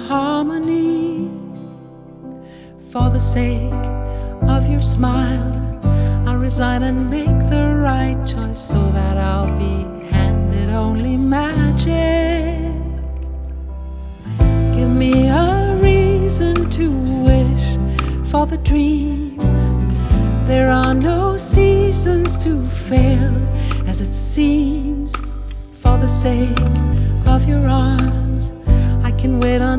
harmony. For the sake of your smile, I'll resign and make the right choice, so that I'll be handed only magic. Give me a reason to wish for the dream. There are no seasons to fail, as it seems. For the sake of your arms, I can wait on